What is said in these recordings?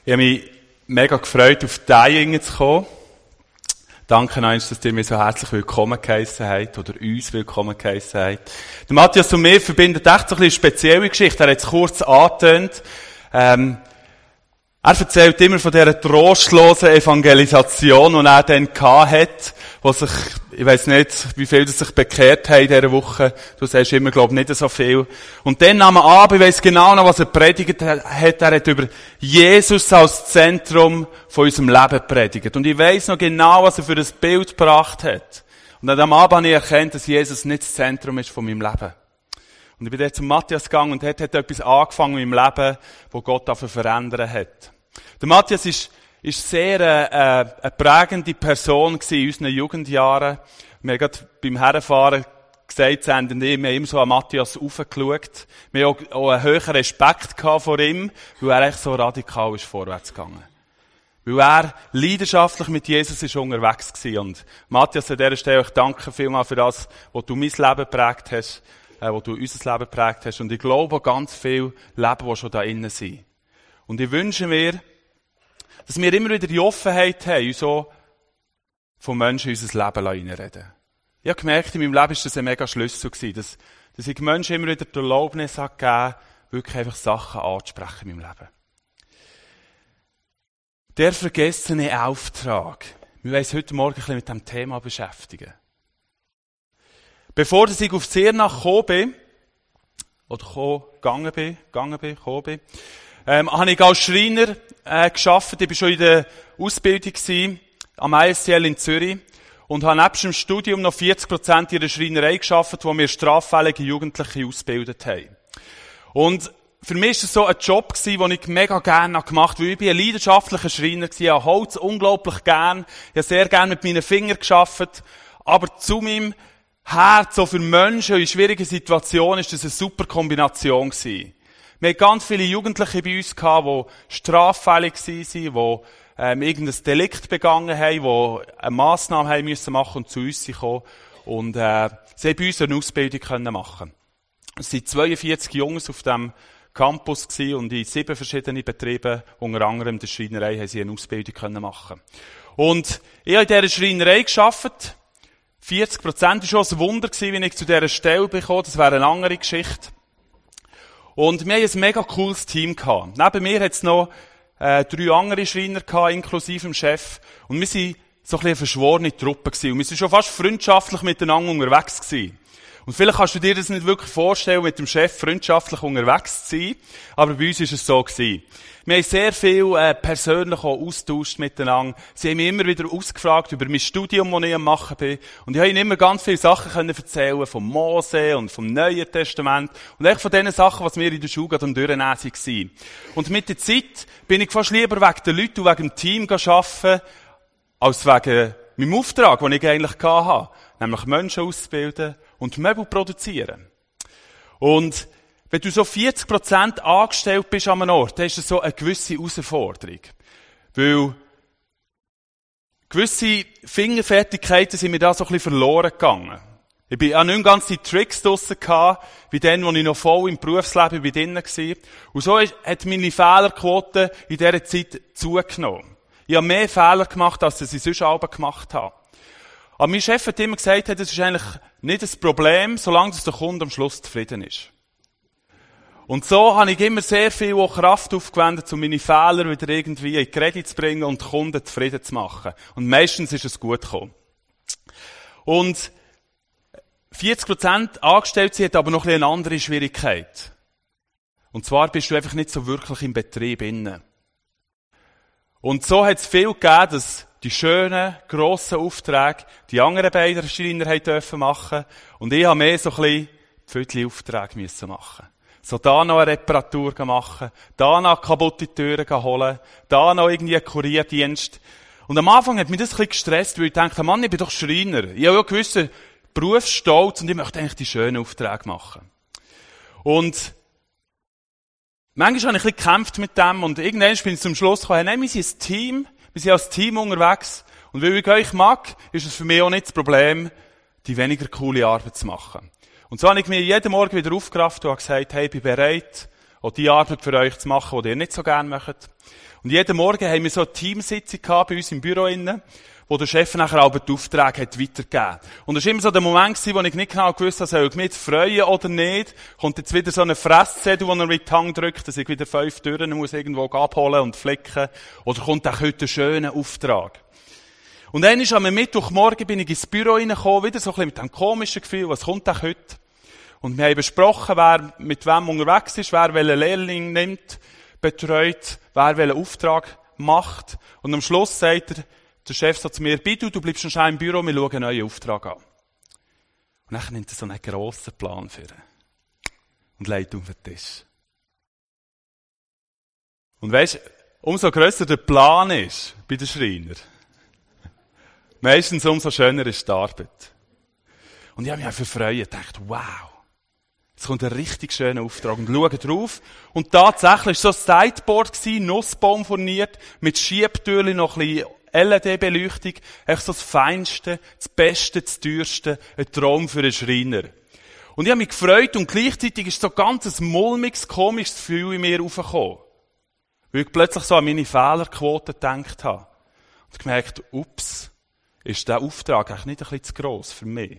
Ich habe mich mega gefreut, auf die zu kommen. Danke euch, dass ihr mir so herzlich willkommen geheissen habt, oder uns willkommen geheissen habt. Der Matthias und mir verbindet echt so ein bisschen eine spezielle Geschichte. Er hat es kurz angetönt. Er erzählt immer von dieser trostlosen Evangelisation, die er dann hatte, wo sich, ich weiss nicht, wie viele sich bekehrt haben in dieser Woche. Du sagst immer, glaube ich, nicht so viel. Und dann am Abend, ich weiss genau noch, was er predigt hat. Er hat über Jesus als Zentrum von unserem Leben gepredigt. Und ich weiss noch genau, was er für ein Bild gebracht hat. Und dann am Abend habe ich erkannt, dass Jesus nicht das Zentrum ist von meinem Leben. Und ich bin dann zum Matthias gegangen und hat etwas angefangen in meinem Leben, wo Gott dafür verändern hat. Der Matthias ist sehr eine prägende Person in unseren Jugendjahren. Wir haben gerade beim Herfahren gesagt, wir haben immer so an Matthias raufgeschaut. Wir haben auch einen höheren Respekt vor ihm, weil er echt so radikal ist vorwärts gegangen. Weil er leidenschaftlich mit Jesus ist unterwegs war. Und Matthias, an dieser Stelle, ich danke vielmals für das, was du mein Leben geprägt hast, wo du unser Leben geprägt hast. Und ich glaube auch ganz viel Leben, die schon da innen sind. Und ich wünsche mir, dass wir immer wieder die Offenheit haben, uns so von Menschen in unser Leben reinreden. Ich habe gemerkt, in meinem Leben war das ein mega Schlüssel gewesen, dass ich Menschen immer wieder die Erlaubnis gegeben, wirklich einfach Sachen anzusprechen in meinem Leben. Der vergessene Auftrag. Wir wollen uns heute Morgen ein bisschen mit diesem Thema beschäftigen. Bevor ich auf Zernach gekommen bin, habe ich als Schreiner gearbeitet. Ich war schon in der Ausbildung am ISCL in Zürich und habe nebst dem Studium noch 40% in der Schreinerei gearbeitet, wo wir straffällige Jugendliche ausgebildet haben. Und für mich war es so ein Job, den ich mega gerne gemacht habe, weil ich bin ein leidenschaftlicher Schreiner war. Ich habe Holz unglaublich gern. Ich habe sehr gerne mit meinen Fingern gearbeitet. Aber zu meinem Herz, so für Menschen in schwierigen Situationen, ist das eine super Kombination gewesen. Wir hatten ganz viele Jugendliche bei uns gehabt, die straffällig waren, die irgendein Delikt begangen haben, die eine Massnahme haben müssen machen und zu uns gekommen. Und sie haben bei uns eine Ausbildung machen. Es waren 42 Jungs auf dem Campus gewesen, und in 7 verschiedenen Betrieben, unter anderem der Schreinerei, haben sie eine Ausbildung machen. Und ich habe in dieser Schreinerei gearbeitet. 40% war schon ein Wunder gewesen, wie ich zu dieser Stelle bekam. Das wäre eine andere Geschichte. Und wir hatten ein mega cooles Team gehabt. Neben mir hat es noch 3 andere Schreiner gehabt, inklusive dem Chef. Und wir waren so ein bisschen eine verschworene Truppe gewesen. Und wir waren schon fast freundschaftlich miteinander unterwegs gewesen. Und vielleicht kannst du dir das nicht wirklich vorstellen, mit dem Chef freundschaftlich unterwegs zu sein. Aber bei uns war es so gewesen. Wir haben sehr viel persönlich auch austauscht miteinander. Sie haben mich immer wieder ausgefragt über mein Studium, das ich am machen bin. Und ich habe ihnen immer ganz viele Sachen erzählen vom Mose und vom Neuen Testament. Und echt von den Sachen, was wir in der Schule gerade am Durchnehmen waren. Und mit der Zeit bin ich fast lieber wegen den Leuten und wegen dem Team arbeiten, als wegen meinem Auftrag, den ich eigentlich hatte. Nämlich Menschen auszubilden und Möbel produzieren. Und wenn du so 40% angestellt bist an einem Ort, dann ist das so eine gewisse Herausforderung. Weil gewisse Fingerfertigkeiten sind mir da so ein bisschen verloren gegangen. Ich habe nicht ganz die Tricks draussen gehabt, wie dann, als ich noch voll im Berufsleben drin war. Und so hat meine Fehlerquote in dieser Zeit zugenommen. Ich habe mehr Fehler gemacht, als ich sonst alle gemacht habe. Aber mein Chef hat immer gesagt, das ist eigentlich nicht das Problem, solange der Kunde am Schluss zufrieden ist. Und so habe ich immer sehr viel Kraft aufgewendet, um meine Fehler wieder irgendwie in die Kredit zu bringen und die Kunden zufrieden zu machen. Und meistens ist es gut gekommen. Und 40% angestellt sind, hat aber noch eine andere Schwierigkeit. Und zwar bist du einfach nicht so wirklich im Betrieb inne. Und so hat es viel gegeben, dass die schönen, grossen Aufträge die anderen beiden Schreiner machen durften. Und ich habe mehr so ein bisschen Viertelaufträge machen. So da noch eine Reparatur machen, da noch kaputte Türen holen, da noch irgendwie einen Kurierdienst. Und am Anfang hat mich das ein bisschen gestresst, weil ich dachte, Mann, ich bin doch Schreiner. Ich habe ja einen gewissen Berufsstolz und ich möchte eigentlich die schönen Aufträge machen. Und manchmal habe ich ein bisschen gekämpft mit dem und irgendwann bin ich zum Schluss gekommen, nein, wir sind ein Team, wir sind als Team unterwegs. Und weil ich euch mag, ist es für mich auch nicht das Problem, die weniger coole Arbeit zu machen. Und so habe ich mir jeden Morgen wieder aufgerafft und habe gesagt, hey, ich bin bereit, auch die Arbeit für euch zu machen, die ihr nicht so gerne macht. Und jeden Morgen haben wir so eine Teamsitzung gehabt bei uns im Büro innen, wo der Chef nachher auch die Aufträge hat weitergegeben. Und das war immer so der Moment, wo ich nicht genau gewusst habe, soll ich mich jetzt freuen oder nicht. Kommt jetzt wieder so eine Fresszettel, wo er mit die Hand drückt, dass ich wieder 5 Türen muss irgendwo abholen und flicken. Oder kommt auch heute ein schöner Auftrag. Und dann ist am Mittwochmorgen bin ich ins Büro reingekommen, wieder so ein bisschen mit dem komischen Gefühl, was kommt auch heute? Und wir haben besprochen, wer mit wem unterwegs ist, wer welchen Lehrling nimmt, betreut, wer welchen Auftrag macht. Und am Schluss sagt der Chef so zu mir, bitte, du bleibst schon im Büro, wir schauen einen neuen Auftrag an. Und dann nimmt er so einen grossen Plan für ihn und legt auf den Tisch. Und weisst, umso grösser der Plan ist bei den Schreiner, meistens umso schöner ist die Arbeit. Und ich habe mich einfach gefreut und dachte, wow, jetzt kommt ein richtig schöner Auftrag. Und schaue drauf. Und tatsächlich war so ein Sideboard gewesen, Nussbaum furniert, mit Schiebtürchen, noch ein bisschen LED-Beleuchtung. Echt so das Feinste, das Beste, das Teuerste. Ein Traum für einen Schreiner. Und ich habe mich gefreut und gleichzeitig ist so ganz ein mulmiges, komisches Gefühl in mir aufgekommen. Weil ich plötzlich so an meine Fehlerquote gedacht habe. Und gemerkt, ups, ist der Auftrag eigentlich nicht ein bisschen zu gross für mich?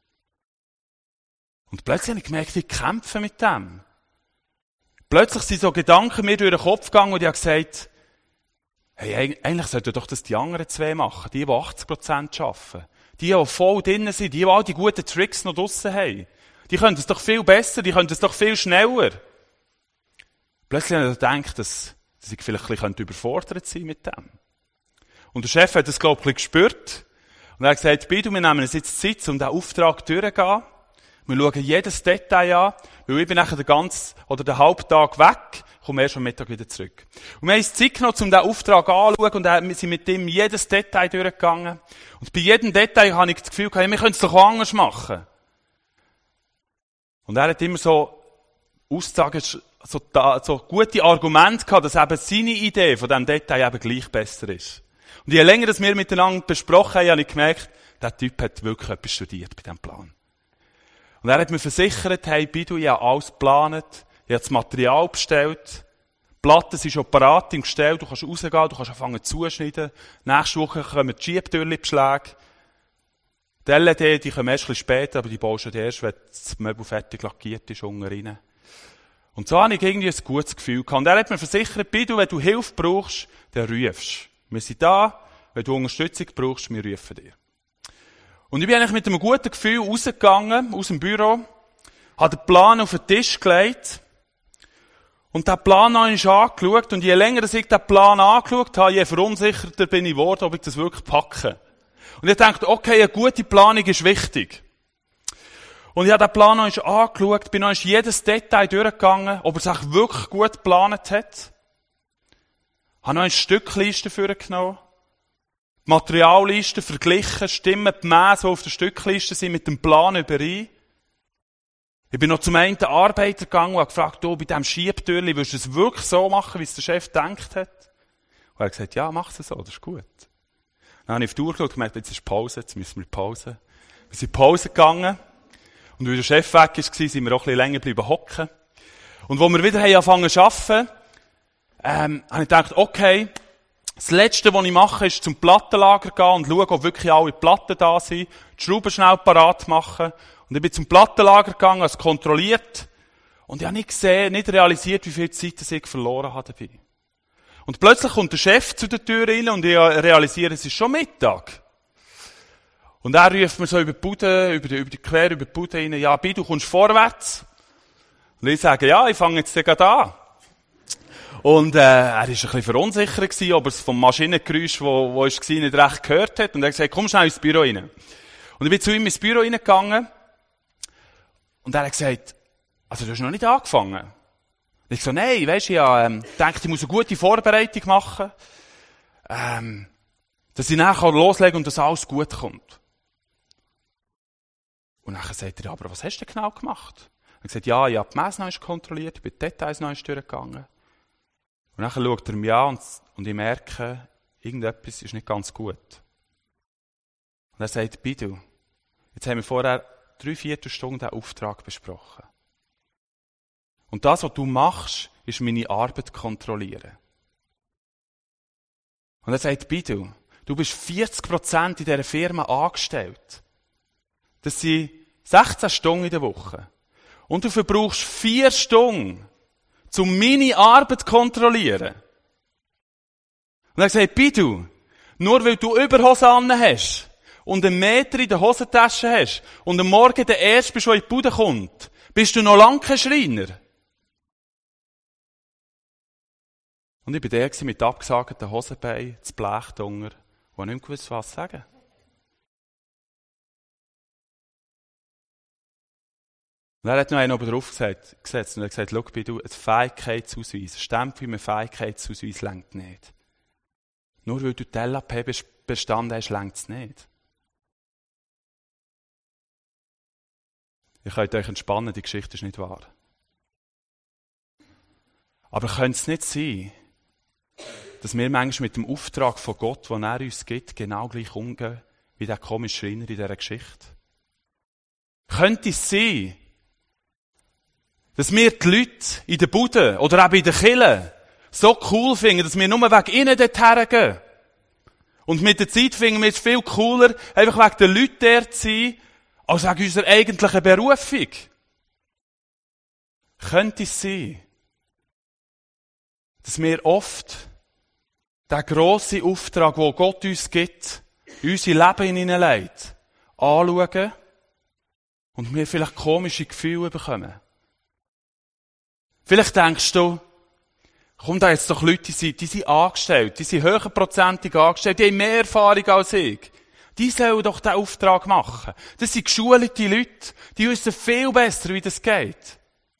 Und plötzlich habe ich gemerkt, ich kämpfe mit dem. Plötzlich sind so Gedanken mir durch den Kopf gegangen und ich habe gesagt, hey, eigentlich sollten doch das die anderen 2 machen, die 80% arbeiten. Die voll drinnen sind, die all die guten Tricks noch draussen haben. Die können es doch viel besser, die können es doch viel schneller. Plötzlich habe ich gedacht, dass ich vielleicht ein bisschen überfordert sein mit dem. Und der Chef hat das, glaube ich, gespürt. Und er hat gesagt, bitte, wir nehmen uns jetzt Zeit, um diesen Auftrag durchzugehen. Wir schauen jedes Detail an, weil ich bin nachher den Halbtag weg, komme erst am Mittag wieder zurück. Und wir haben uns Zeit genommen, um diesen Auftrag anzuschauen und wir sind mit ihm jedes Detail durchgegangen. Und bei jedem Detail habe ich das Gefühl gehabt, wir können es doch auch anders machen. Und er hat immer so Aussagen, so gute Argumente gehabt, dass eben seine Idee von diesem Detail eben gleich besser ist. Und je länger das wir miteinander besprochen haben, habe ich gemerkt, der Typ hat wirklich etwas studiert bei diesem Plan. Und er hat mir versichert, hey, Bidu, ich habe alles geplant, ich habe das Material bestellt, die Platten sind schon parat im Gestell, du kannst rausgehen, du kannst anfangen zuschneiden, nächste Woche kommen die Schiebtürchen-Beschläge, die LED, die kommen erst ein bisschen später, aber die baust du erst, wenn das Möbel fertig lackiert ist, unten rein. Und so habe ich irgendwie ein gutes Gefühl gehabt. Und er hat mir versichert, Bidu, wenn du Hilfe brauchst, dann rufst. Wir sind da, wenn du Unterstützung brauchst, wir rufen dir. Und ich bin eigentlich mit einem guten Gefühl rausgegangen, aus dem Büro, habe den Plan auf den Tisch gelegt und den Plan habe ich angeschaut und je länger ich den Plan angeschaut habe, je verunsicherter bin ich geworden, ob ich das wirklich packe. Und ich dachte, okay, eine gute Planung ist wichtig. Und ich habe den Plan noch angeschaut, bin noch jedes Detail durchgegangen, ob er sich wirklich gut geplant hat. Habe noch eine Stückliste vorgenommen. Materialliste verglichen, stimmen die Maße, die auf der Stückliste sind, mit dem Plan überein. Ich bin noch zum einen Arbeiter gegangen und habe gefragt, du, bei diesem Schiebtürchen, willst du es wirklich so machen, wie es der Chef gedacht hat? Und er hat gesagt, ja, mach es so, das ist gut. Dann habe ich auf die Uhr geschaut und gemerkt, jetzt ist Pause, jetzt müssen wir Pause. Wir sind in Pause gegangen. Und weil der Chef weg war, sind wir auch ein bisschen länger geblieben hocken. Und wo wir wieder angefangen zu arbeiten, habe ich gedacht, okay, das Letzte, was ich mache, ist zum Plattenlager gehen und schauen, ob wirklich alle Platten da sind, die Schrauben schnell parat machen. Und ich bin zum Plattenlager gegangen, habe es kontrolliert. Und ich habe nicht gesehen, nicht realisiert, wie viel Zeit ich verloren habe dabei. Und plötzlich kommt der Chef zu der Tür rein und ich realisiere, es ist schon Mittag. Und er ruft mir so über die Bude, quer über die Bude rein, ja, du kommst vorwärts. Und ich sage, ja, ich fange jetzt gerade an. Und er war ein bisschen verunsichert gewesen, ob er es vom Maschinengeräusch, wo war, nicht recht gehört hat. Und er hat gesagt, komm schnell ins Büro rein. Und ich bin zu ihm ins Büro reingegangen. Und er hat gesagt, also du hast noch nicht angefangen. Und ich so, nein, weisst du, ich dachte, ich muss eine gute Vorbereitung machen, dass ich nachher loslegen und dass alles gut kommt. Und dann sagt er, aber was hast du denn genau gemacht? Er hat gesagt, ja, ich habe die Messe noch kontrolliert, ich bin die Details noch durchgegangen. Und dann schaut er mich an und ich merke, irgendetwas ist nicht ganz gut. Und er sagt, Bidu, jetzt haben wir vorher 3/4 Stunden den Auftrag besprochen. Und das, was du machst, ist meine Arbeit kontrollieren. Und er sagt, Bidu, du bist 40% in dieser Firma angestellt. Das sind 16 Stunden in der Woche. Und du verbrauchst 4 Stunden, um meine Arbeit zu kontrollieren. Und er sagt, Bidu, nur weil du Überhosen an hast und 1 Meter in der Hosentasche hast und am Morgen der Erste bist, der in die Bude kommt, bist du noch lange kein Schreiner. Und ich war der mit abgesagten Hosenbeinen, das Blech drunter, und nicht mehr gewusst, was sagen. Und er hat noch einen oben drauf gesetzt und er hat gesagt, schau, Bidu, ein Fähigkeitsausweis, ein Stempel mit einem Fähigkeitsausweis reicht nicht. Nur weil du die LAP bestanden hast, reicht es nicht. Ihr könnt euch entspannen, die Geschichte ist nicht wahr. Aber könnte es nicht sein, dass wir manchmal mit dem Auftrag von Gott, den er uns gibt, genau gleich umgehen, wie der komische Schreiner in dieser Geschichte? Könnte es sein, dass wir die Leute in der Bude oder eben in der Kirche so cool finden, dass wir nur wegen ihnen dorthin gehen? Und mit der Zeit finden wir es viel cooler, einfach wegen den Leuten dort zu sein, als wegen unserer eigentlichen Berufung. Könnte es sein, dass wir oft den grossen Auftrag, den Gott uns gibt, in unser Leben hineinlegt, anschauen und wir vielleicht komische Gefühle bekommen. Vielleicht denkst du, komm, da jetzt doch Leute, die sind angestellt, die sind höherprozentig angestellt, die haben mehr Erfahrung als ich. Die sollen doch diesen Auftrag machen. Das sind geschulte Leute, die wissen viel besser, wie das geht.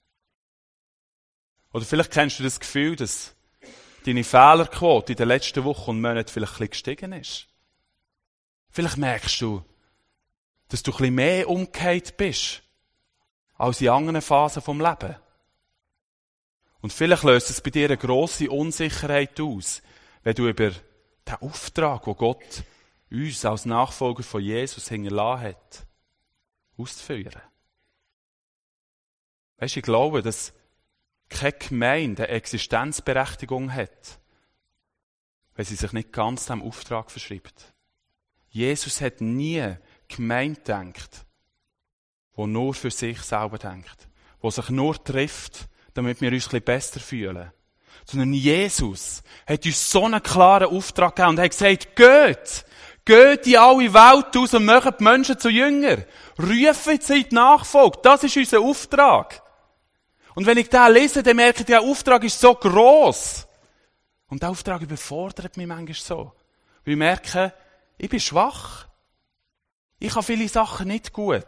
Oder vielleicht kennst du das Gefühl, dass deine Fehlerquote in den letzten Wochen und Monaten vielleicht ein bisschen gestiegen ist. Vielleicht merkst du, dass du ein bisschen mehr umgekehrt bist, als in anderen Phasen des Lebens. Und vielleicht löst es bei dir eine grosse Unsicherheit aus, wenn du über den Auftrag, den Gott uns als Nachfolger von Jesus hinterlassen hat, auszuführen. Weisst du, ich glaube, dass keine Gemeinde eine Existenzberechtigung hat, wenn sie sich nicht ganz dem Auftrag verschreibt. Jesus hat nie Gemeinde gedacht, die nur für sich selber denkt, die sich nur trifft, damit wir uns ein bisschen besser fühlen. Sondern Jesus hat uns so einen klaren Auftrag gegeben und hat gesagt, geht in alle Welt aus und macht die Menschen zu Jüngern. Rufen sie in die Nachfolge. Das ist unser Auftrag. Und wenn ich den lese, dann merke ich, der Auftrag ist so gross. Und der Auftrag überfordert mich manchmal so. Weil ich merke, ich bin schwach. Ich habe viele Sachen nicht gut.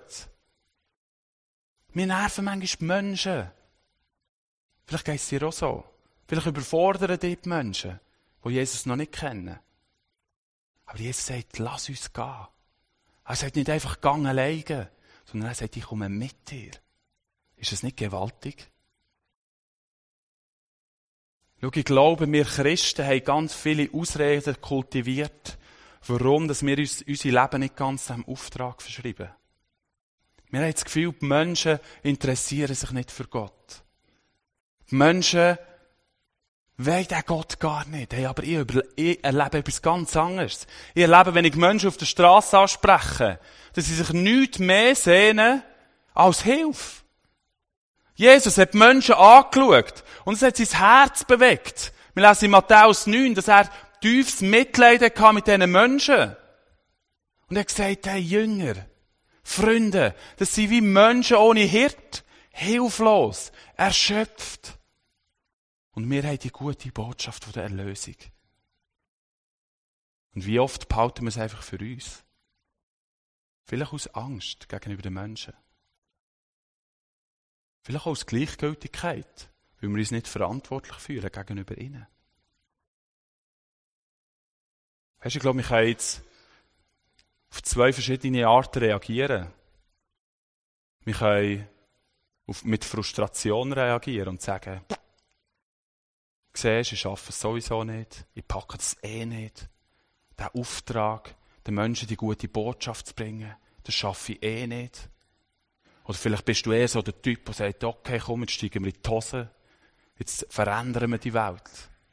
Mir nerven manchmal die Menschen. Vielleicht geht es dir auch so. Vielleicht überfordern dich die Menschen, die Jesus noch nicht kennen. Aber Jesus sagt, lass uns gehen. Er sagt nicht einfach, gang alleine, sondern er sagt, ich komme mit dir. Ist das nicht gewaltig? Schau, ich glaube, wir Christen haben ganz viele Ausreden kultiviert, warum dass wir uns unser Leben nicht ganz dem Auftrag verschreiben. Wir haben das Gefühl, die Menschen interessieren sich nicht für Gott. Die Menschen wollen den Gott gar nicht. Hey, aber ich erlebe etwas ganz anderes. Ich erlebe, wenn ich Menschen auf der Straße anspreche, dass sie sich nichts mehr sehnen als Hilfe. Jesus hat die Menschen angeschaut und es hat sein Herz bewegt. Wir lesen in Matthäus 9, dass er tiefes Mitleid hatte mit diesen Menschen. Und er hat gesagt, hey Jünger, Freunde, das sind wie Menschen ohne Hirt, hilflos, erschöpft. Und wir haben die gute Botschaft von der Erlösung. Und wie oft behalten wir es einfach für uns? Vielleicht aus Angst gegenüber den Menschen. Vielleicht auch aus Gleichgültigkeit, weil wir uns nicht verantwortlich fühlen gegenüber ihnen. Weißt du, ich glaube, wir können jetzt auf 2 verschiedene Arten reagieren. Wir können mit Frustration reagieren und sagen, siehst, ich schaffe es sowieso nicht, ich packe das nicht. Den Auftrag, den Menschen die gute Botschaft zu bringen, das schaffe ich nicht. Oder vielleicht bist du eher so der Typ, der sagt, okay, komm, jetzt steigen wir in die Hose. Jetzt verändern wir die Welt.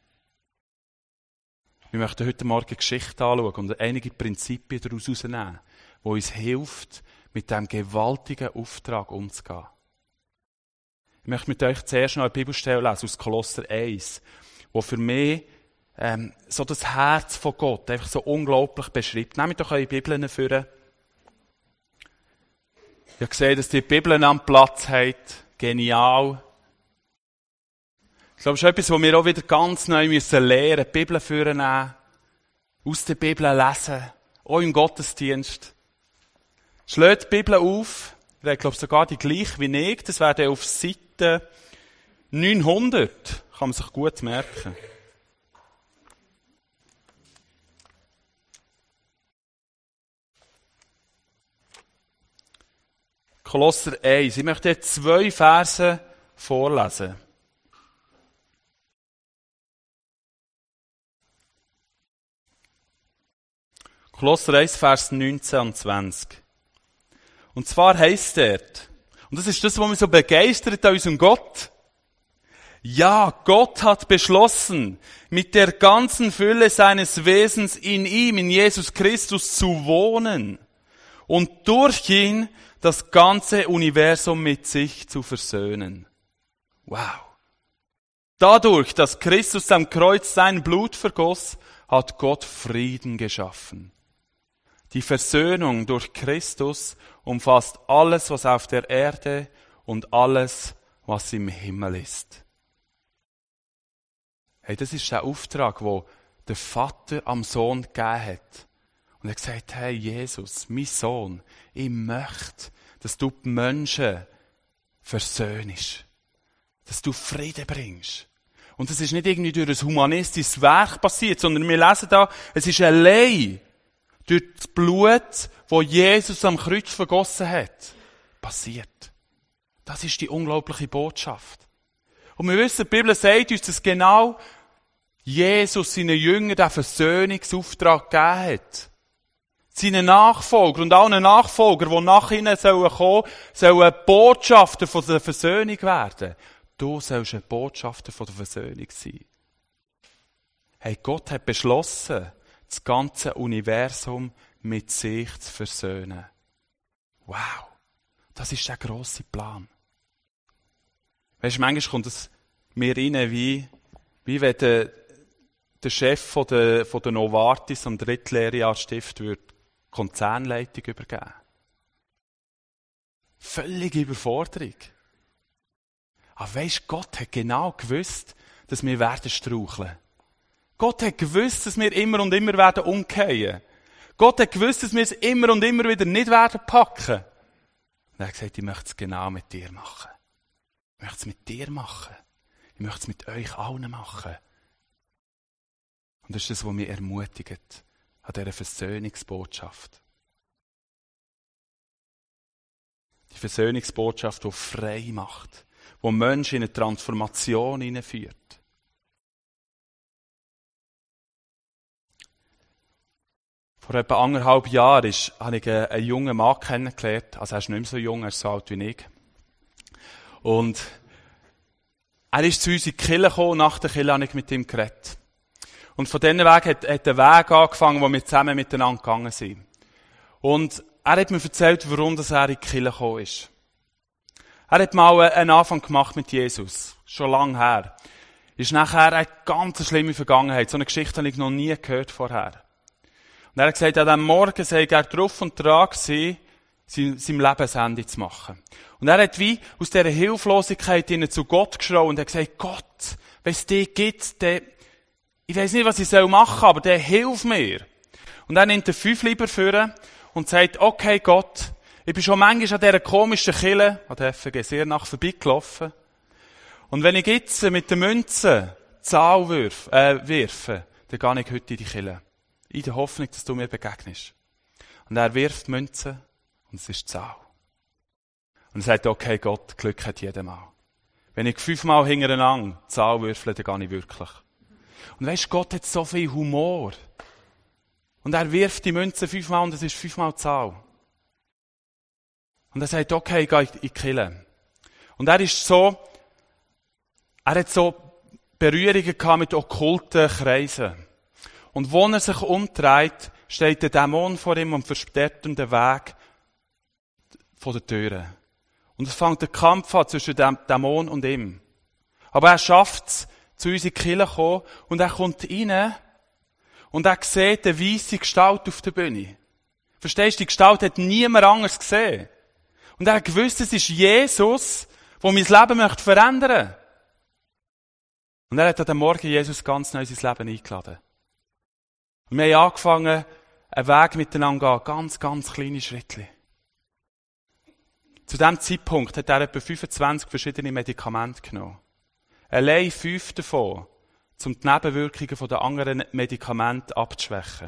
Wir möchten heute Morgen eine Geschichte anschauen und einige Prinzipien daraus herausnehmen, die uns hilft, mit diesem gewaltigen Auftrag umzugehen. Ich möchte mit euch zuerst noch eine Bibelstelle lesen aus Kolosser 1, wo für mich so das Herz von Gott einfach so unglaublich beschreibt. Nehmt doch eure Bibeln vor. Ich habe gesehen, dass die Bibeln am Platz habt. Genial. Ich glaube, das ist etwas, was wir auch wieder ganz neu lernen müssen. Die Bibel vornehmen, aus der Bibel lesen, auch im Gottesdienst. Schlägt die Bibel auf. Ich glaube sogar die gleich wie ich. Das wäre dann auf Seite 900. Kann man sich gut merken. Kolosser 1. Ich möchte jetzt 2 Verse vorlesen. Kolosser 1, Vers 19 und 20. Und zwar heisst dort, und das ist das, was mich so begeistert an unserem Gott. Ja, Gott hat beschlossen, mit der ganzen Fülle seines Wesens in ihm, in Jesus Christus, zu wohnen und durch ihn das ganze Universum mit sich zu versöhnen. Wow. Dadurch, dass Christus am Kreuz sein Blut vergoss, hat Gott Frieden geschaffen. Die Versöhnung durch Christus umfasst alles, was auf der Erde und alles, was im Himmel ist. Hey, das ist der Auftrag, wo der Vater am Sohn gegeben hat. Und er hat gesagt, hey Jesus, mein Sohn, ich möchte, dass du die Menschen versöhnst. Dass du Frieden bringst. Und das ist nicht irgendwie durch ein humanistisches Werk passiert, sondern wir lesen da, es ist allein durch das Blut, das Jesus am Kreuz vergossen hat, passiert. Das ist die unglaubliche Botschaft. Und wir wissen, die Bibel sagt uns, dass genau Jesus seinen Jüngern den Versöhnungsauftrag gegeben hat. Seinen Nachfolger und allen Nachfolger, die nach ihnen kommen sollen Botschafter von der Versöhnung werden. Du sollst ein Botschafter von der Versöhnung sein. Hey, Gott hat beschlossen, das ganze Universum mit sich zu versöhnen. Wow, das ist der grosse Plan. Weisst du, manchmal kommt es mir rein, wie wenn der Chef von der Novartis am 3. Lehrjahr Stift würde Konzernleitung übergeben. Völlige Überforderung. Aber weisst, Gott hat genau gewusst, dass wir werden straucheln. Gott hat gewusst, dass wir immer und immer werden umkehren. Gott hat gewusst, dass wir es immer und immer wieder nicht werden packen. Und er hat gesagt, ich möchte es genau mit dir machen. Ich möchte es mit dir machen. Ich möchte es mit euch allen machen. Und das ist das, was mich ermutigt an dieser Versöhnungsbotschaft. Die Versöhnungsbotschaft, die frei macht, die Menschen in eine Transformation hineinführt. Vor etwa 1,5 Jahren habe ich einen jungen Mann kennengelernt. Also er ist nicht mehr so jung, er ist so alt wie ich. Und er ist zu uns in die Kirche gekommen, nach der Kirche habe ich mit ihm geredet. Und von diesem Weg hat der Weg angefangen, wo wir zusammen miteinander gegangen sind. Und er hat mir erzählt, warum er in die Kirche gekommen ist. Er hat mal einen Anfang gemacht mit Jesus. Schon lange her. Ist nachher eine ganz schlimme Vergangenheit. So eine Geschichte habe ich noch nie gehört vorher. Und er hat gesagt, an diesem Morgen sei er drauf und dran gewesen, sein Lebensende zu machen. Und er hat wie aus dieser Hilflosigkeit zu Gott geschrien und hat gesagt, Gott, wenn es dich gibt, dann, ich weiss nicht, was ich machen soll, aber der hilf mir. Und er nimmt den 5 lieber vor und sagt, okay Gott, ich bin schon manchmal an dieser komischen Kille, an der FG, sehr nach vorbeigelaufen. Und wenn ich jetzt mit den Münzen Zahl wirfe, dann gehe ich heute in die Kille. In der Hoffnung, dass du mir begegnest. Und er wirft Münzen und es ist Zahl. Und er sagt, okay Gott, Glück hat jeder Mal. Wenn ich 5-mal hintereinander Zahl würfle, dann gehe ich wirklich. Und weisst, Gott hat so viel Humor. Und er wirft die Münzen 5-mal und es ist 5-mal Zahl. Und er sagt, okay, ich gehe in die Kirche. Und er hat so Berührungen gehabt mit okkulten Kreisen. Und wo er sich umdreht, steht der Dämon vor ihm und versperrt ihm den Weg von der Türe. Und es fängt der Kampf an zwischen dem Dämon und ihm. Aber er schafft es, zu uns in die Kirche zu kommen, und er kommt rein, und er sieht eine weisse Gestalt auf der Bühne. Verstehst du, die Gestalt hat niemand anderes gesehen. Und er hat gewusst, es ist Jesus, der mein Leben möchte verändern. Und er hat an dem Morgen Jesus ganz neu in sein Leben eingeladen. Und wir haben angefangen, einen Weg miteinander zu gehen, ganz, ganz kleine Schritte. Zu diesem Zeitpunkt hat er etwa 25 verschiedene Medikamente genommen. Allein 5 davon, um die Nebenwirkungen der anderen Medikamente abzuschwächen.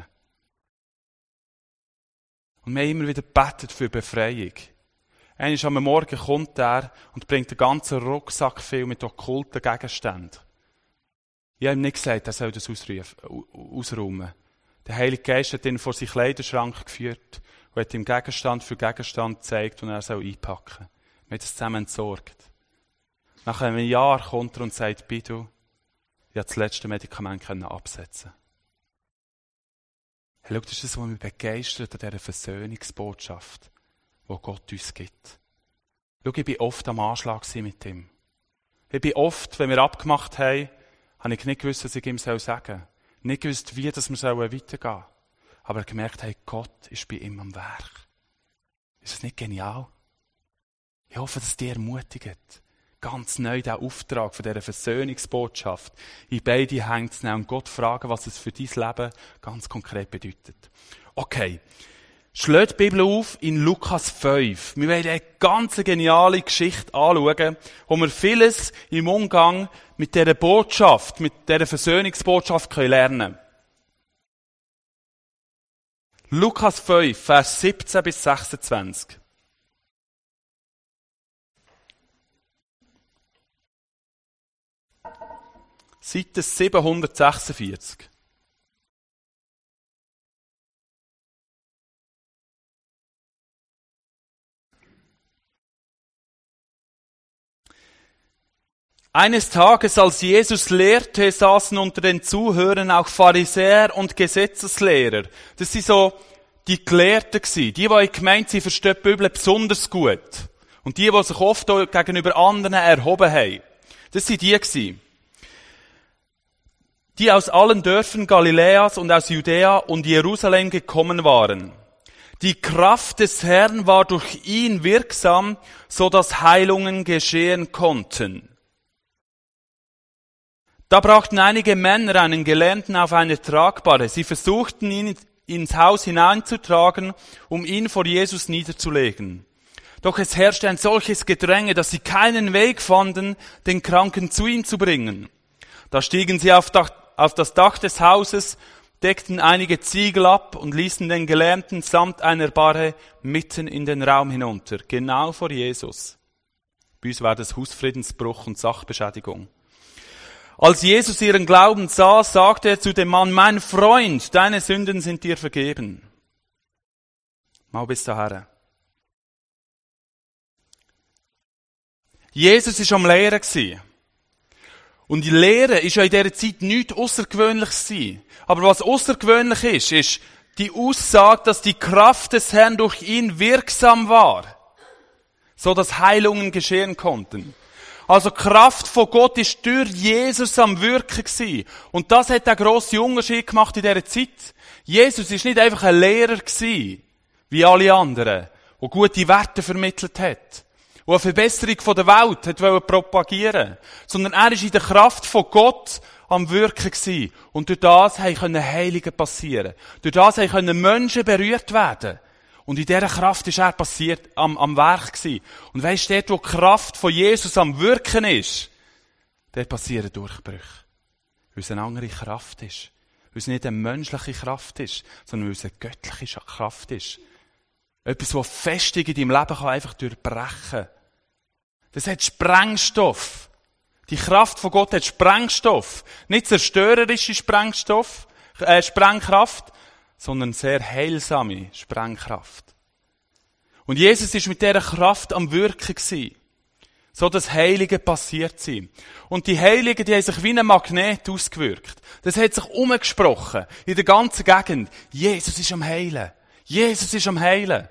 Und wir haben immer wieder gebetet für Befreiung. Einmal am Morgen kommt er und bringt einen ganzen Rucksack viel mit okkulten Gegenständen. Ich habe ihm nicht gesagt, er soll das ausräumen. Der Heilige Geist hat ihn vor seinen Kleiderschrank geführt und hat ihm Gegenstand für Gegenstand gezeigt, und er soll einpacken. Wir haben das zusammen entsorgt. Nach einem Jahr kommt er und sagt, Bidu, ich konnte das letzte Medikament absetzen. Hey, schau, das ist das, was mich begeistert an dieser Versöhnungsbotschaft, die Gott uns gibt. Schau, ich war oft am Anschlag mit ihm. Ich bin oft, wenn wir abgemacht haben, habe ich nicht gewusst, was ich ihm sagen soll. Nicht gewusst, wie wir weitergehen sollen. Aber gemerkt, hey, Gott ist bei ihm am Werk. Ist das nicht genial? Ich hoffe, dass dich ermutigt, ganz neu den Auftrag von dieser Versöhnungsbotschaft in beide Hände zu nehmen und Gott fragen, was es für dein Leben ganz konkret bedeutet. Okay. Schlägt die Bibel auf in Lukas 5. Wir wollen eine ganz geniale Geschichte anschauen, wo wir vieles im Umgang mit dieser Botschaft, mit dieser Versöhnungsbotschaft lernen können. Lukas 5, Vers 17 bis 26. Seite 746. Eines Tages, als Jesus lehrte, saßen unter den Zuhörern auch Pharisäer und Gesetzeslehrer. Das sind so die Gelehrten gewesen. Die gemeint, sie verstehen die Bibel besonders gut. Und die sich oft gegenüber anderen erhoben haben. Das sind die gewesen. Die aus allen Dörfern Galiläas und aus Judäa und Jerusalem gekommen waren. Die Kraft des Herrn war durch ihn wirksam, so dass Heilungen geschehen konnten. Da brachten einige Männer einen Gelähmten auf eine Tragbare. Sie versuchten, ihn ins Haus hineinzutragen, um ihn vor Jesus niederzulegen. Doch es herrschte ein solches Gedränge, dass sie keinen Weg fanden, den Kranken zu ihm zu bringen. Da stiegen sie auf das Dach des Hauses, deckten einige Ziegel ab und ließen den Gelähmten samt einer Barre mitten in den Raum hinunter, genau vor Jesus. Bei uns war das Hausfriedensbruch und Sachbeschädigung. Als Jesus ihren Glauben sah, sagte er zu dem Mann, mein Freund, deine Sünden sind dir vergeben. Mal bis dahin. Jesus war am Lehren gewesen. Und die Lehre ist ja in dieser Zeit nichts Außergewöhnliches gewesen. Aber was außergewöhnlich ist die Aussage, dass die Kraft des Herrn durch ihn wirksam war, so dass Heilungen geschehen konnten. Also die Kraft von Gott ist durch Jesus am Wirken gewesen. Und das hat einen grossen Unterschied gemacht in dieser Zeit. Jesus ist nicht einfach ein Lehrer gewesen, wie alle anderen, der gute Werte vermittelt hat, der eine Verbesserung der Welt hat propagieren, sondern er ist in der Kraft von Gott am Wirken gewesen. Und durch das können Heilungen passieren. Durch das können Menschen berührt werden. Und in dieser Kraft ist er am Werk gewesen. Und weisst du, dort, wo die Kraft von Jesus am Wirken ist, dort passieren Durchbrüche. Weil es eine andere Kraft ist. Weil es nicht eine menschliche Kraft ist, sondern weil es eine göttliche Kraft ist. Etwas, das festig in deinem Leben kann einfach durchbrechen kann. Das hat Sprengstoff. Die Kraft von Gott hat Sprengstoff. Nicht zerstörerische Sprengkraft, sondern sehr heilsame Sprengkraft. Und Jesus ist mit dieser Kraft am Wirken gewesen. So dass Heilige passiert sind. Und die Heiligen, die haben sich wie ein Magnet ausgewirkt. Das hat sich umgesprochen in der ganzen Gegend. Jesus ist am Heilen. Jesus ist am Heilen.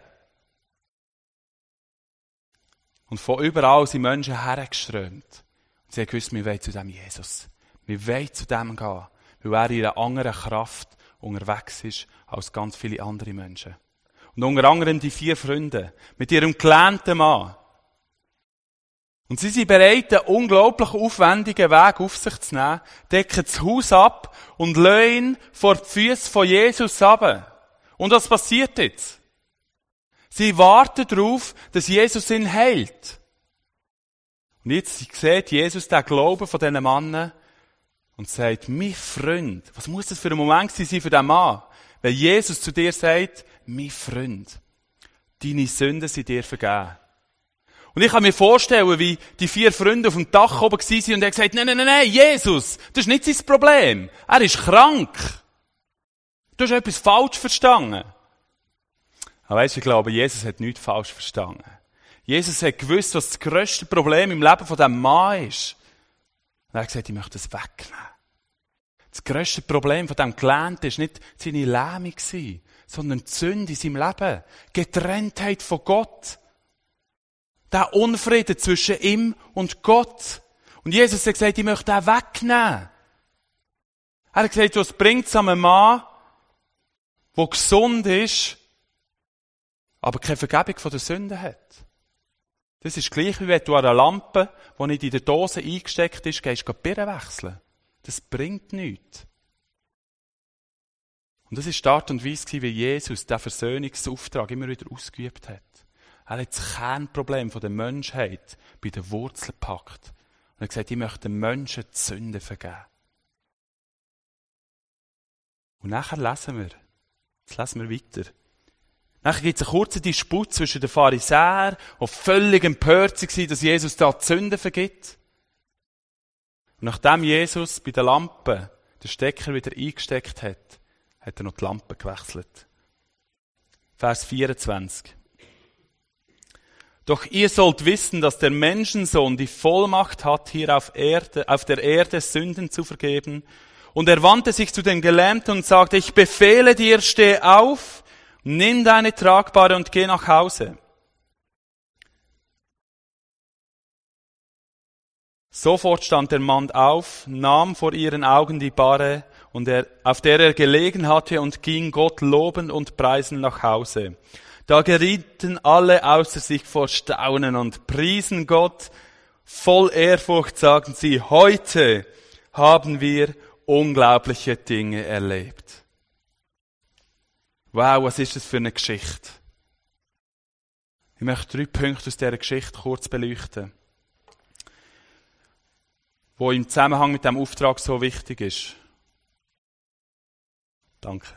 Und von überall sind Menschen hergeströmt. Und sie haben gewusst, wir wollen zu dem Jesus. Wir wollen zu dem gehen. Weil er in einer anderen Kraft unterwegs ist als ganz viele andere Menschen. Und unter anderem die 4 Freunde mit ihrem gelähmten Mann. Und sie sind bereit, einen unglaublich aufwendigen Weg auf sich zu nehmen, decken das Haus ab und lassen ihn vor die Füße von Jesus runter. Und was passiert jetzt? Sie warten darauf, dass Jesus ihn heilt. Und jetzt sieht Jesus den Glauben von diesen Männern und sagt, mein Freund, was muss das für ein Moment sein für diesen Mann? Wenn Jesus zu dir sagt, mein Freund, deine Sünden sind dir vergeben. Und ich kann mir vorstellen, wie die 4 Freunde auf dem Dach oben waren und er gesagt, nein, Jesus, das ist nicht sein Problem. Er ist krank. Du hast etwas falsch verstanden. Aber weisst du, ich glaube, Jesus hat nichts falsch verstanden. Jesus hat gewusst, was das grösste Problem im Leben von diesem Mann ist. Und er hat gesagt, ich möchte das wegnehmen. Das grösste Problem von diesem Gelähmten war nicht seine Lähmung, sondern die Sünde in seinem Leben. Getrenntheit von Gott. Der Unfrieden zwischen ihm und Gott. Und Jesus hat gesagt, ich möchte den wegnehmen. Er hat gesagt, was bringt es einem Mann, der gesund ist, aber keine Vergebung von der Sünde hat? Das ist gleich, wie wenn du an einer Lampe, die nicht in der Dose eingesteckt ist, gehst du die Birne wechseln. Das bringt nichts. Und das war die Art und Weise, wie Jesus den Versöhnungsauftrag immer wieder ausgeübt hat. Er hat das Kernproblem der Menschheit bei den Wurzeln gepackt. Und er hat gesagt, ich möchte den Menschen die Sünde vergeben. Und nachher lesen wir weiter. Nachher gibt es einen kurzen Disput zwischen den Pharisäern, die völlig empört waren, dass Jesus da die Sünde vergibt. Und nachdem Jesus bei der Lampe den Stecker wieder eingesteckt hat, hat er noch die Lampe gewechselt. Vers 24. Doch ihr sollt wissen, dass der Menschensohn die Vollmacht hat, hier auf der Erde Sünden zu vergeben. Und er wandte sich zu den Gelähmten und sagte, ich befehle dir, steh auf, nimm deine Tragbare und geh nach Hause. Sofort stand der Mann auf, nahm vor ihren Augen die Bahre, auf der er gelegen hatte, und ging Gott lobend und preisend nach Hause. Da gerieten alle außer sich vor Staunen und priesen Gott. Voll Ehrfurcht sagten sie, heute haben wir unglaubliche Dinge erlebt. Wow, was ist das für eine Geschichte? Ich möchte 3 Punkte aus dieser Geschichte kurz beleuchten, wo im Zusammenhang mit dem Auftrag so wichtig ist. Danke.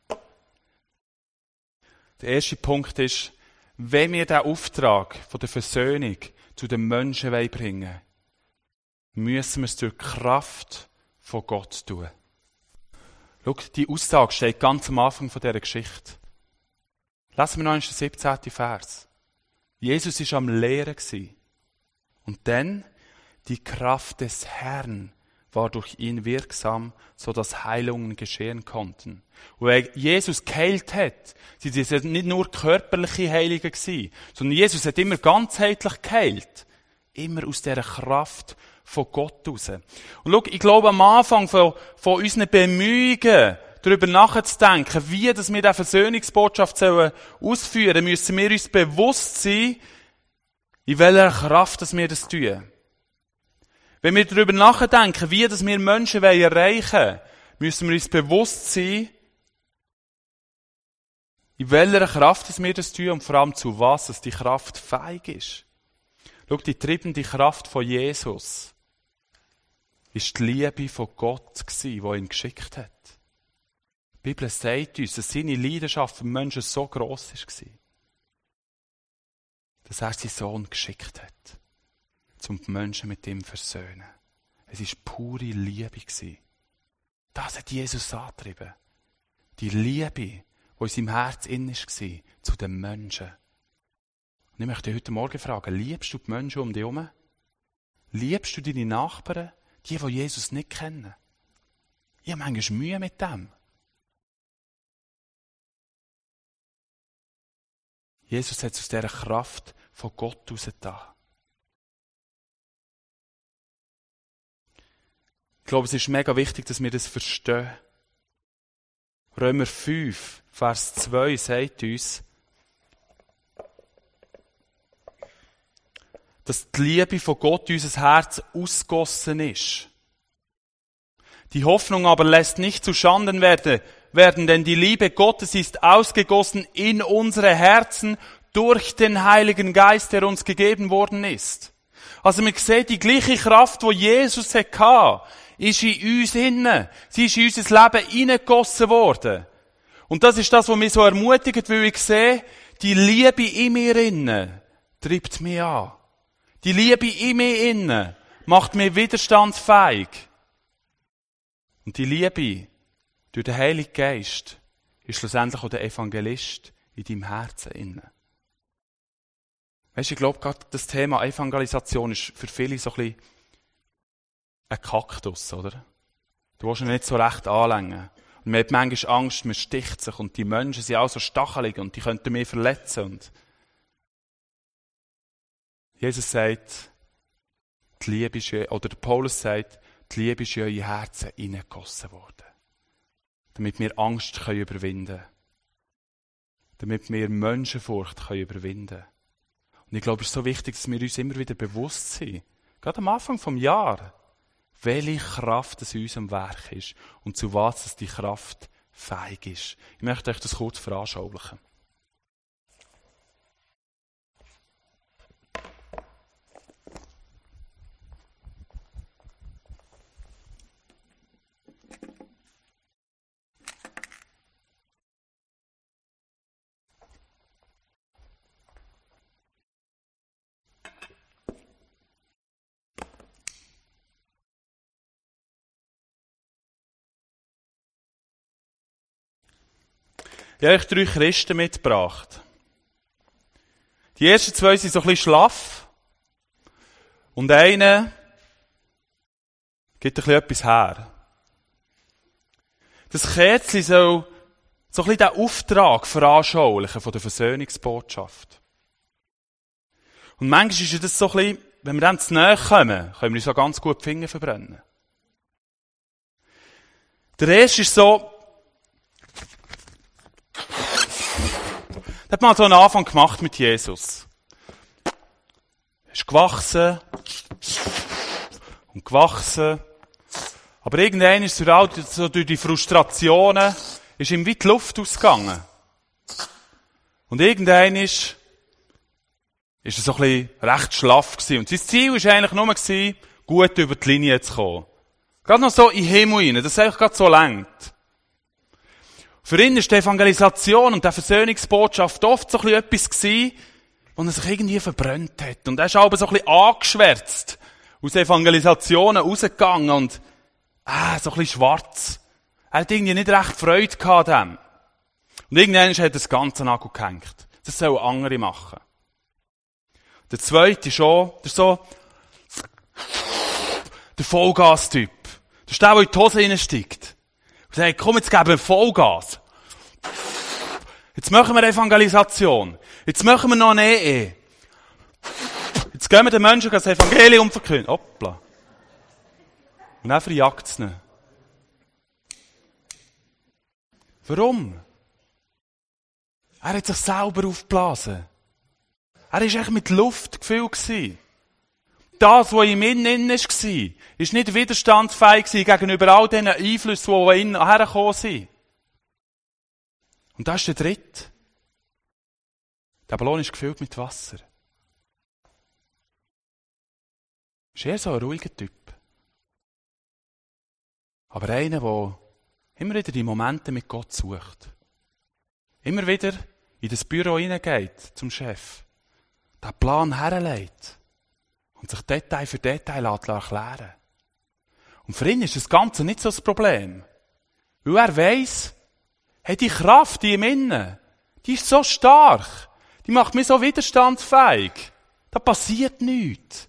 Der erste Punkt ist, wenn wir den Auftrag von der Versöhnung zu den Menschen bringen wollen, müssen wir es durch die Kraft von Gott tun. Schau, die Aussage steht ganz am Anfang dieser Geschichte. Lassen wir noch den 17. Vers. Jesus war am Lehren. Und dann, die Kraft des Herrn war durch ihn wirksam, sodass Heilungen geschehen konnten. Und wenn Jesus geheilt hat, sind es nicht nur körperliche Heilungen gewesen, sondern Jesus hat immer ganzheitlich geheilt. Immer aus dieser Kraft von Gott raus. Und schau, ich glaube, am Anfang von unseren Bemühungen, darüber nachzudenken, wie wir diese Versöhnungsbotschaft ausführen sollen, müssen wir uns bewusst sein, in welcher Kraft wir das tun. Wenn wir darüber nachdenken, wie wir Menschen erreichen wollen, müssen wir uns bewusst sein, in welcher Kraft wir das tun und vor allem zu was dass die Kraft fähig ist. Schau, die treibende Kraft von Jesus ist die Liebe von Gott gewesen, die ihn geschickt hat. Die Bibel sagt uns, dass seine Leidenschaft für Menschen so gross war, dass er seinen Sohn geschickt hat, um die Menschen mit ihm zu versöhnen. Es war pure Liebe. Das hat Jesus angetrieben. Die Liebe, die in seinem Herz innen war, zu den Menschen. Und ich möchte dich heute Morgen fragen, liebst du die Menschen um dich herum? Liebst du deine Nachbarn, die Jesus nicht kennen? Ich habe manchmal Mühe mit dem. Jesus hat es aus dieser Kraft von Gott herausgetan. Ich glaube, es ist mega wichtig, dass wir das verstehen. Römer 5, Vers 2 sagt uns, dass die Liebe von Gott in unser Herz ausgossen ist. Die Hoffnung aber lässt nicht zu Schanden werden, denn die Liebe Gottes ist ausgegossen in unsere Herzen durch den Heiligen Geist, der uns gegeben worden ist. Also man sieht, die gleiche Kraft, die Jesus hatte, ist in uns inne. Sie ist in unser Leben hineingegossen worden. Und das ist das, was mich so ermutigt, weil ich sehe, die Liebe in mir inne treibt mich an. Die Liebe in mir inne macht mich widerstandsfähig. Und die Liebe durch den Heiligen Geist ist schlussendlich auch der Evangelist in deinem Herzen inne. Weisst du, ich glaube, gerade das Thema Evangelisation ist für viele so ein bisschen ein Kaktus, oder? Du willst ihn nicht so recht anlängen. Und man hat manchmal Angst, man sticht sich und die Menschen sind auch so stachelig und die könnten mich verletzen. Und Jesus sagt, die Liebe ist, oder der Paulus sagt, die Liebe ist in eure Herzen hineingegossen worden. Damit wir Angst überwinden können. Damit wir Menschenfurcht überwinden können. Und ich glaube, es ist so wichtig, dass wir uns immer wieder bewusst sind, gerade am Anfang des Jahres, welche Kraft es in unserem Werk ist und zu was die Kraft fähig ist. Ich möchte euch das kurz veranschaulichen. Ich habe euch 3 Christen mitgebracht. Die ersten 2 sind so ein bisschen schlaff. Und einer gibt ein bisschen etwas her. Das Kerzchen soll so ein bisschen den Auftrag veranschaulichen von der Versöhnungsbotschaft. Und manchmal ist das so ein bisschen, wenn wir dann zu nahe kommen, können wir uns so ganz gut die Finger verbrennen. Der erste ist so, hat man so einen Anfang gemacht mit Jesus. Er ist gewachsen und gewachsen. Aber irgendwann ist so durch die Frustrationen, ist ihm wie die Luft ausgegangen. Und irgendwann ist er so ein bisschen recht schlaff gewesen. Und sein Ziel war eigentlich nur, gut über die Linie zu kommen. Gerade noch so in den Himmel rein, dass es eigentlich gerade so lenkt. Für ihn ist die Evangelisation und die Versöhnungsbotschaft oft so ein bisschen etwas gewesen, wo er sich irgendwie verbrannt hat. Und er ist aber so ein bisschen angeschwärzt aus Evangelisationen rausgegangen und so ein bisschen schwarz. Er hat irgendwie nicht recht Freude gehabt an dem. Und irgendwann hat er das Ganze angehängt. Das sollen andere machen. Der zweite ist so der Vollgas-Typ. Das ist der in die Hose reinsteigt. Und sagt, komm, jetzt geben wir Vollgas. Jetzt machen wir Evangelisation. Jetzt machen wir noch eine Ehe. Jetzt gehen wir den Menschen das Evangelium verkünden. Hoppla. Und dann verjagt es ihn. Warum? Er hat sich selber aufgeblasen. Er war echt mit Luft gefüllt. Das, was in ihm innen war, ist nicht widerstandsfähig gegenüber all diesen Einflüssen, die an ihn hergekommen sind. Und das ist der dritte. Der Ballon ist gefüllt mit Wasser. Ist eher so ein ruhiger Typ. Aber einer, der immer wieder die Momente mit Gott sucht. Immer wieder in das Büro hineingeht zum Chef. Den Plan herlegt. Und sich Detail für Detail erklären. Und für ihn ist das Ganze nicht so das Problem. Weil er weiss, hey, die Kraft, die ihm innen, die ist so stark. Die macht mich so widerstandsfähig. Da passiert nichts.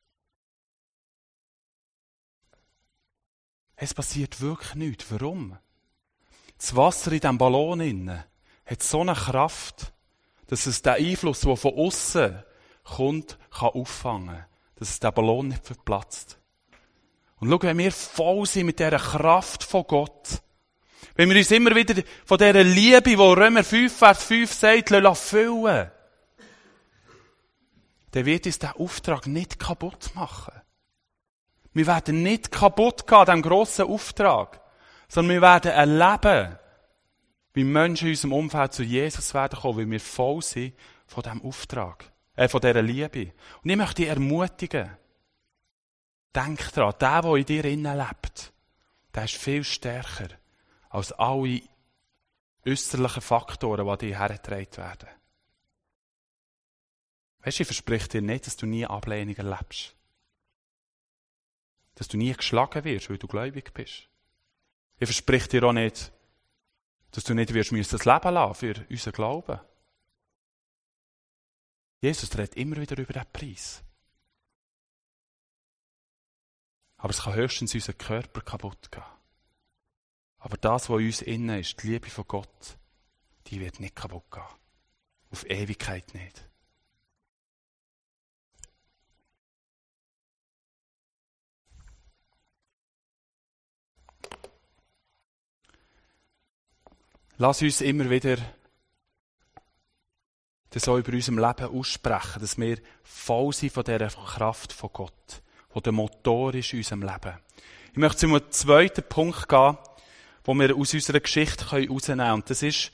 Es passiert wirklich nichts. Warum? Das Wasser in diesem Ballon innen hat so eine Kraft, dass es den Einfluss, der von außen kommt, kann auffangen. Dass es den Ballon nicht verplatzt. Und schau, wenn wir voll sind mit dieser Kraft von Gott, wenn wir uns immer wieder von dieser Liebe, die Römer 5, Vers 5 sagt, füllen, dann wird uns dieser Auftrag nicht kaputt machen. Wir werden nicht kaputt gehen an diesem grossen Auftrag, sondern wir werden erleben, wie Menschen in unserem Umfeld zu Jesus werden kommen, weil wir voll sind von diesem Auftrag, von dieser Liebe. Und ich möchte dich ermutigen, denk daran, der in dir innen lebt, der ist viel stärker als alle äußerlichen Faktoren, die an dich hergetragen werden. Weisst du, ich verspreche dir nicht, dass du nie Ablehnung erlebst. Dass du nie geschlagen wirst, weil du gläubig bist. Ich verspreche dir auch nicht, dass du nicht wirst das Leben lassen für unseren Glauben. Jesus redet immer wieder über diesen Preis. Aber es kann höchstens unseren Körper kaputt gehen. Aber das, was in uns innen ist, die Liebe von Gott, die wird nicht kaputt gehen. Auf Ewigkeit nicht. Lass uns immer wieder das so über unserem Leben aussprechen, dass wir voll sind von dieser Kraft von Gott, die der Motor ist in unserem Leben. Ich möchte zu einem zweiten Punkt gehen, den wir aus unserer Geschichte herausnehmen können. Und das ist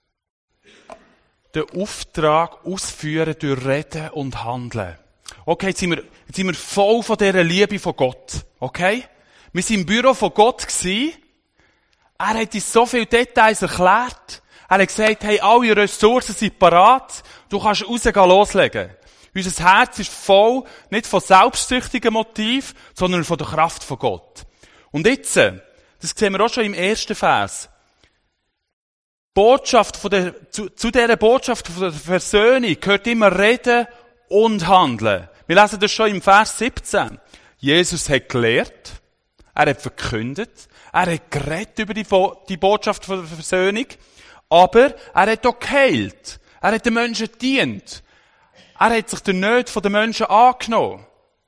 der Auftrag ausführen durch Reden und Handeln. Okay, jetzt sind wir voll von dieser Liebe von Gott. Okay? Wir waren im Büro von Gott gewesen. Er hat uns so viele Details erklärt. Er hat gesagt, hey, alle Ressourcen sind parat. Du kannst rausgehen, loslegen. Unser Herz ist voll, nicht von selbstsüchtigen Motiven, sondern von der Kraft von Gott. Und jetzt, das sehen wir auch schon im ersten Vers. Botschaft zu dieser Botschaft von der Versöhnung gehört immer Reden und Handeln. Wir lesen das schon im Vers 17. Jesus hat gelehrt, er hat verkündet, er hat geredet über die Botschaft von der Versöhnung, aber er hat auch geheilt. Er hat den Menschen gedient. Er hat sich der Nöte der Menschen angenommen.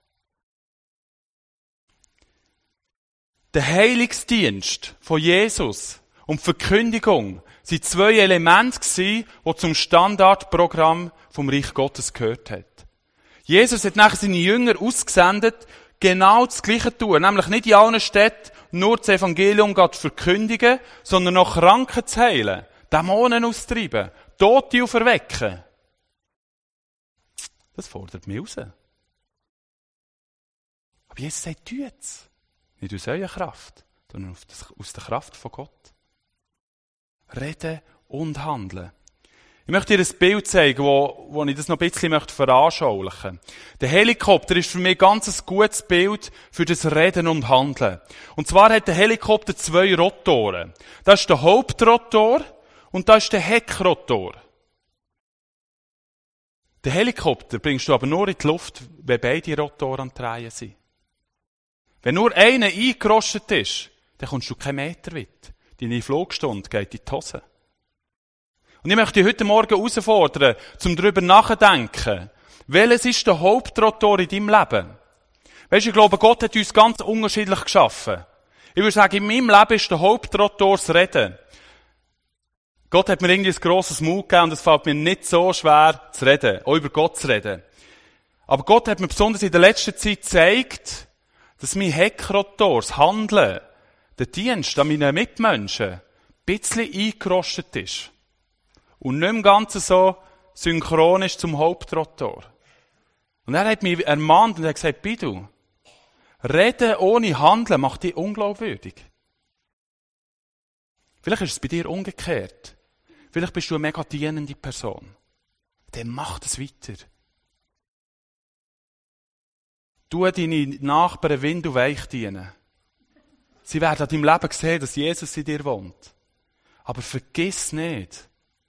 Der Heilungsdienst von Jesus und die Verkündigung sind zwei Elemente gewesen, die zum Standardprogramm vom Reich Gottes gehört hat. Jesus hat nachher seine Jünger ausgesendet, genau das Gleiche zu tun. Nämlich nicht in allen Städten nur das Evangelium zu verkündigen, sondern auch Kranken zu heilen, Dämonen auszutreiben, Tote auferwecken. Das fordert mich raus. Aber Jesus sagt, tut's. Nicht aus eurer Kraft, sondern aus der Kraft von Gott. Reden und handeln. Ich möchte dir ein Bild zeigen, wo ich das noch ein bisschen veranschaulichen möchte. Der Helikopter ist für mich ganz ein gutes Bild für das Reden und Handeln. Und zwar hat der Helikopter zwei Rotoren. Das ist der Hauptrotor und das ist der Heckrotor. Den Helikopter bringst du aber nur in die Luft, wenn beide Rotoren am Drehen sind. Wenn nur einer eingerostet ist, dann kommst du keinen Meter weit. Deine Flugstunde geht in die Hose. Und ich möchte dich heute Morgen herausfordern, um darüber nachzudenken, welches ist der Hauptrotor in deinem Leben? Weisst du, ich glaube, Gott hat uns ganz unterschiedlich geschaffen. Ich würde sagen, in meinem Leben ist der Hauptrotor das Reden. Gott hat mir irgendwie ein grosses Mut gegeben und es fällt mir nicht so schwer zu reden, auch über Gott zu reden. Aber Gott hat mir besonders in der letzten Zeit gezeigt, dass mein Heckrotor, das Handeln, der Dienst an meinen Mitmenschen, ein bisschen eingerostet ist. Und nicht im Ganzen so synchronisch zum Hauptrotor. Und er hat mich ermahnt und hat gesagt, Bidu, Reden ohne Handeln macht dich unglaubwürdig. Vielleicht ist es bei dir umgekehrt. Vielleicht bist du eine mega dienende Person. Dann mach das weiter. Tu deine Nachbarn wind und weich dienen. Sie werden an deinem Leben sehen, dass Jesus in dir wohnt. Aber vergiss nicht,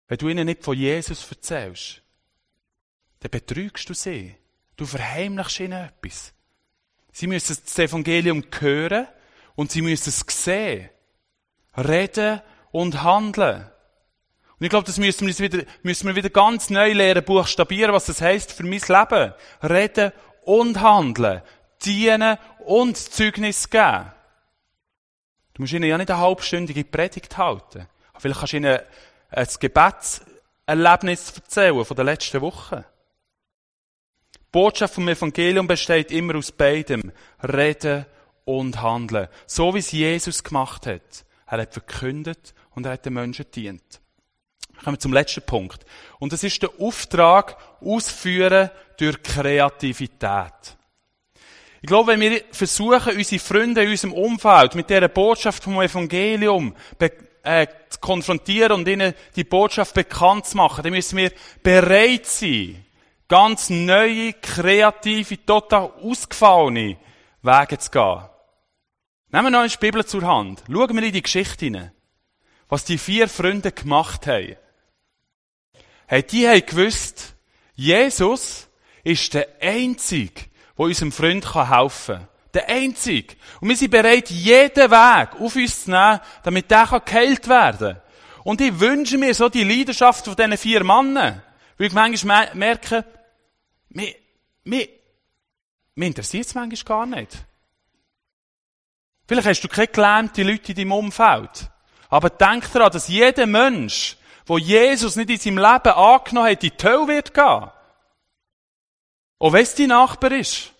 Wenn du ihnen nicht von Jesus erzählst, dann betrügst du sie. Du verheimlichst ihnen etwas. Sie müssen das Evangelium hören und sie müssen es sehen. Reden und handeln. Und ich glaube, das müssen wir wieder ganz neu lernen, buchstabieren, was das heisst für mein Leben. Reden und handeln. Dienen und Zeugnis geben. Du musst ihnen ja nicht eine halbstündige Predigt halten. Aber vielleicht kannst du ihnen ein Gebetserlebnis erzählen von der letzten Woche. Die Botschaft vom Evangelium besteht immer aus beidem. Reden und handeln. So wie es Jesus gemacht hat. Er hat verkündet und er hat den Menschen gedient. Wir kommen zum letzten Punkt. Und das ist der Auftrag, ausführen durch Kreativität. Ich glaube, wenn wir versuchen, unsere Freunde in unserem Umfeld mit dieser Botschaft vom Evangelium zu konfrontieren und ihnen die Botschaft bekannt zu machen, dann müssen wir bereit sein, ganz neue, kreative, total ausgefallene Wege zu gehen. Nehmen wir noch eine Bibel zur Hand. Schauen wir in die Geschichte hinein. Was die 4 Freunde gemacht haben. Hey, die haben gewusst, Jesus ist der Einzige, der unserem Freund helfen kann. Der Einzige. Und wir sind bereit, jeden Weg auf uns zu nehmen, damit der geheilt werden kann. Und ich wünsche mir so die Leidenschaft von diesen 4 Männern. Weil ich manchmal merke, mich interessiert es manchmal gar nicht. Vielleicht hast du keine gelähmte Leute in deinem Umfeld. Aber denk daran, dass jeder Mensch, der Jesus nicht in seinem Leben angenommen hat, in die Hölle wird gehen. Auch wenn es dein Nachbar ist.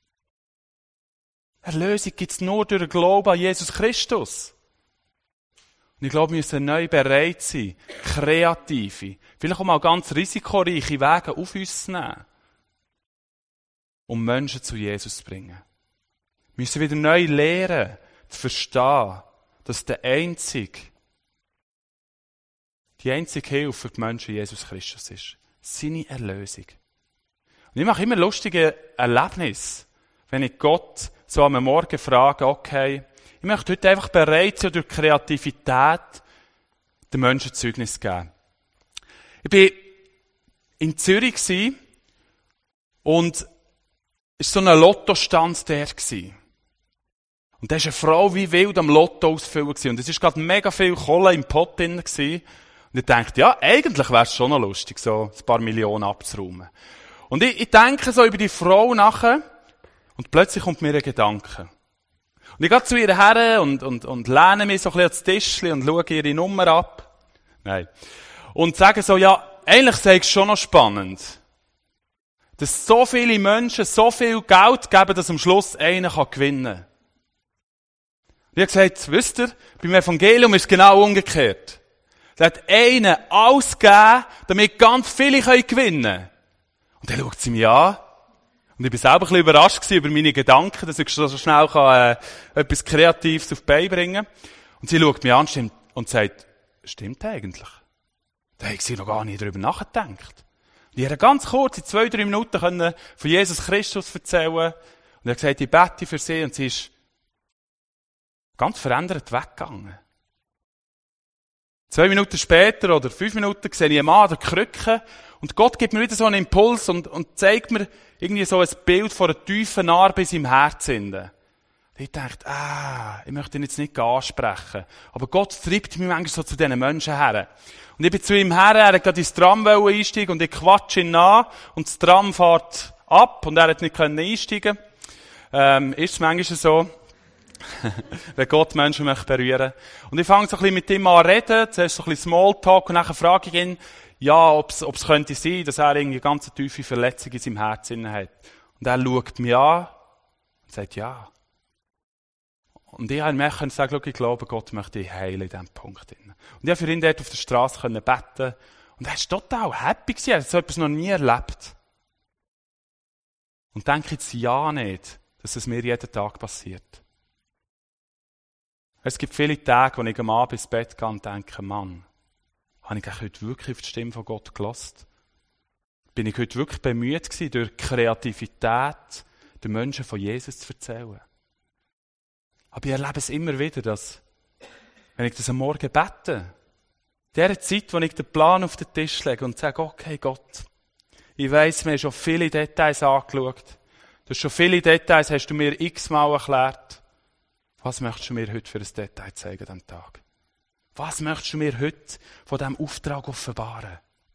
Erlösung gibt es nur durch den Glauben an Jesus Christus. Und ich glaube, wir müssen neu bereit sein, kreative, vielleicht auch mal ganz risikoreiche Wege auf uns zu nehmen, um Menschen zu Jesus zu bringen. Wir müssen wieder neu lernen, zu verstehen, dass die einzige Hilfe für die Menschen Jesus Christus ist. Seine Erlösung. Und ich mache immer lustige Erlebnisse, wenn ich Gott so am Morgen frage, okay, ich möchte heute einfach bereit sein, durch Kreativität den Menschen Zeugnis zu geben. Ich war in Zürich und es war so ein Lottostand der. Und da war eine Frau wie wild am Lotto ausfüllen. Und es war gerade mega viel Kohle im Pott drin. Und ich dachte, ja, eigentlich wäre es schon noch lustig, so ein paar Millionen abzuräumen. Und ich denke so über die Frau nachher. Und plötzlich kommt mir ein Gedanke. Und ich gehe zu ihr her und lehne mich so ein bisschen ans Tischchen und schaue ihre Nummer ab. Nein. Und sage so, ja, eigentlich sei es schon noch spannend, dass so viele Menschen so viel Geld geben, dass am Schluss einer gewinnen kann. Und ich habe gesagt, wisst ihr, beim Evangelium ist es genau umgekehrt. Da hat einer alles gegeben, damit ganz viele gewinnen können. Und dann schaut sie mich an. Und ich war selber ein bisschen überrascht über meine Gedanken, dass ich so schnell etwas Kreatives auf die Beine bringen kann. Und sie schaut mich an und sagt, stimmt eigentlich? Da habe ich sie noch gar nicht darüber nachgedacht. Und ich konnte ganz kurz, in 2-3 Minuten von Jesus Christus erzählen. Und ich habe gesagt, ich bete für sie. Und sie ist ganz verändert weggegangen. 2 Minuten später oder 5 Minuten sehe ich einen Mann an der Krücke und Gott gibt mir wieder so einen Impuls und zeigt mir irgendwie so ein Bild von einer tiefen Narbe in seinem Herzen. Ich dachte, ich möchte ihn jetzt nicht ansprechen. Aber Gott treibt mich manchmal so zu diesen Menschen her. Und ich bin zu ihm her, er hat gerade ins Tram einsteigen und ich quatsche ihn an und das Tram fährt ab und er hat nicht einsteigen können. Ist es manchmal so. Wenn Gott Menschen möchte berühren. Und ich fange so ein bisschen mit ihm an zu reden, zuerst so ein bisschen Smalltalk und dann frage ich ihn, ja, ob es könnte sein, dass er irgendwie eine ganz tiefe Verletzung in seinem Herzen hat. Und er schaut mich an und sagt, ja. Und ich habe mir sagen, ich glaube, Gott möchte dich heilen in diesem Punkt. Und ich habe für ihn dort auf der Straße beten und er war total happy gewesen, er hat so etwas noch nie erlebt. Und denke jetzt ja nicht, dass es mir jeden Tag passiert. Es gibt viele Tage, wo ich am Abend ins Bett gehe und denke, Mann, habe ich heute wirklich auf die Stimme von Gott gehört? Bin ich heute wirklich bemüht gewesen, durch Kreativität den Menschen von Jesus zu erzählen? Aber ich erlebe es immer wieder, dass, wenn ich das am Morgen bete, dieser Zeit, wo ich den Plan auf den Tisch lege und sage, okay Gott, ich weiss, mir schon viele Details angeschaut. Du hast schon viele Details, hast du mir x-mal erklärt. Was möchtest du mir heute für ein Detail zeigen an diesem Tag? Was möchtest du mir heute von diesem Auftrag offenbaren?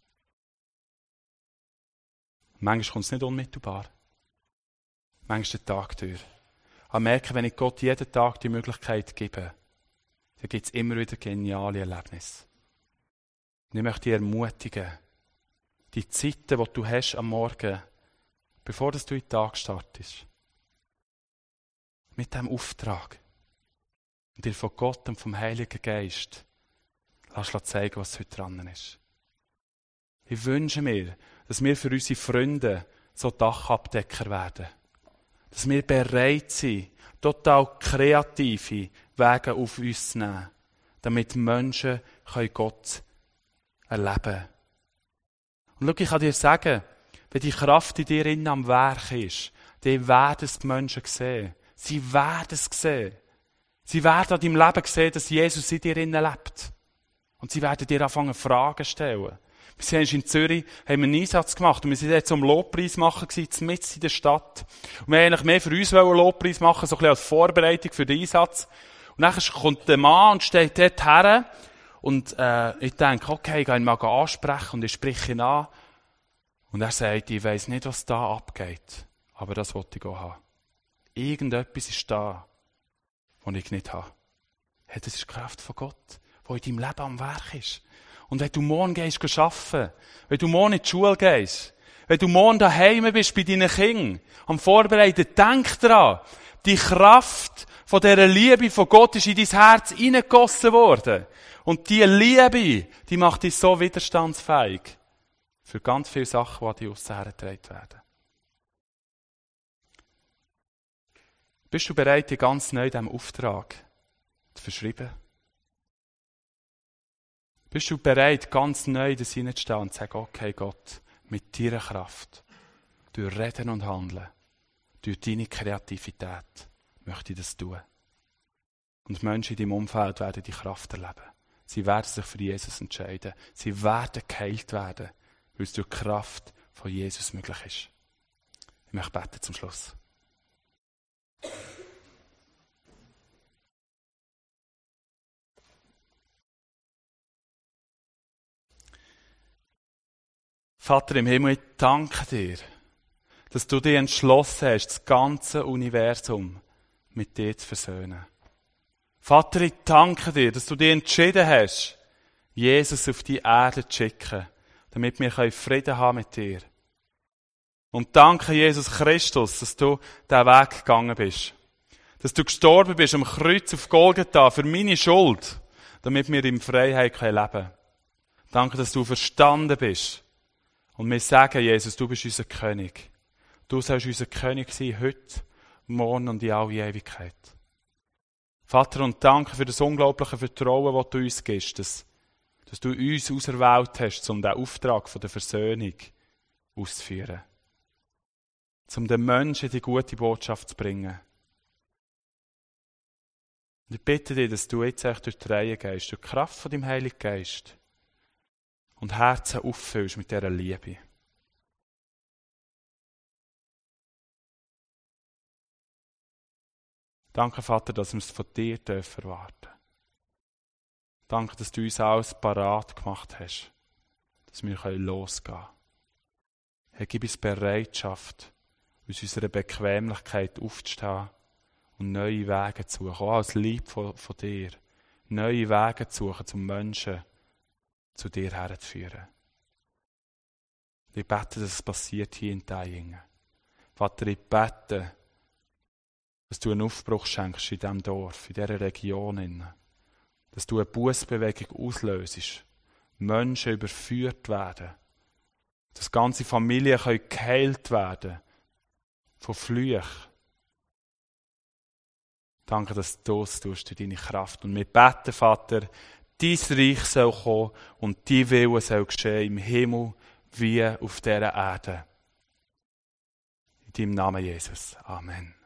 Manchmal kommt es nicht unmittelbar. Manchmal den Tag durch. Aber merke, wenn ich Gott jeden Tag die Möglichkeit gebe, dann gibt es immer wieder geniale Erlebnisse. Und ich möchte dich ermutigen, die Zeiten, die du hast am Morgen, bevor du in den Tag startest, mit diesem Auftrag und dir von Gott und vom Heiligen Geist lass zeigen, was heute dran ist. Ich wünsche mir, dass wir für unsere Freunde so Dachabdecker werden. Dass wir bereit sind, total kreative Wege auf uns zu nehmen, damit Menschen Gott erleben können. Und schau, ich kann dir sagen, wenn die Kraft in dir innen am Werk ist, dann werden es die Menschen sehen. Sie werden es sehen. Sie werden an deinem Leben sehen, dass Jesus in dir innen lebt. Und sie werden dir anfangen, Fragen stellen. Wir sind in Zürich, haben einen Einsatz gemacht und wir sind jetzt zum Lobpreis machen gewesen, mitten in der Stadt. Und wir wollten eigentlich mehr für uns Lobpreis machen, so ein bisschen als Vorbereitung für den Einsatz. Und dann kommt der Mann und steht dort her. Und ich denke, okay, ich gehe ihn mal ansprechen und ich spreche ihn an. Und er sagt, ich weiss nicht, was da abgeht, aber das wollte ich auch haben. Irgendetwas ist da, was ich nicht habe. Hey, das ist die Kraft von Gott, die in deinem Leben am Werk ist. Und wenn du morgen gehst arbeiten, wenn du morgen in die Schule gehst, wenn du morgen daheim bist bei deinen Kindern, am Vorbereiten, denk daran, die Kraft von dieser Liebe von Gott ist in dein Herz hineingegossen worden. Und diese Liebe, die macht dich so widerstandsfähig für ganz viele Sachen, die an dich aussen hergetragen werden. Bist du bereit, dich ganz neu diesem Auftrag zu verschreiben? Bist du bereit, ganz neu in das hineinzustehen und zu sagen, okay Gott, mit deiner Kraft, durch Reden und Handeln, durch deine Kreativität, möchte ich das tun. Und Menschen in deinem Umfeld werden die Kraft erleben. Sie werden sich für Jesus entscheiden. Sie werden geheilt werden, weil es durch die Kraft von Jesus möglich ist. Ich möchte beten zum Schluss. Vater im Himmel, ich danke dir, dass du dich entschlossen hast, das ganze Universum mit dir zu versöhnen. Vater, ich danke dir, dass du dich entschieden hast, Jesus auf die Erde zu schicken, damit wir Frieden haben mit dir. Und danke, Jesus Christus, dass du diesen Weg gegangen bist. Dass du gestorben bist am Kreuz auf Golgatha für meine Schuld, damit wir in Freiheit leben können. Danke, dass du verstanden bist. Und wir sagen, Jesus, du bist unser König. Du sollst unser König sein, heute, morgen und in alle Ewigkeit. Vater, und danke für das unglaubliche Vertrauen, das du uns gibst, dass du uns auserwählt hast, um den Auftrag von der Versöhnung auszuführen. Um den Menschen die gute Botschaft zu bringen. Und ich bitte dich, dass du jetzt durch die Reihe gehst, durch die Kraft von deinem Heiligen Geist und Herzen auffüllst mit dieser Liebe. Danke, Vater, dass wir es von dir erwarten dürfen. Danke, dass du uns alles parat gemacht hast, dass wir losgehen können. Herr, gib uns Bereitschaft, aus unserer Bequemlichkeit aufzustehen und neue Wege zu suchen, auch als Lieb von dir. Neue Wege zu suchen, um Menschen zu dir herzuführen. Ich bete, dass es passiert hier in Thayngen. Vater, ich bete, dass du einen Aufbruch schenkst in diesem Dorf, in dieser Region. Dass du eine Bußbewegung auslösest. Menschen überführt werden. Dass ganze Familien geheilt werden von Flüchen. Danke, dass du das tust durch deine Kraft. Und wir beten, Vater, dein Reich soll kommen und dein Wille soll geschehen im Himmel wie auf dieser Erde. In deinem Namen, Jesus. Amen.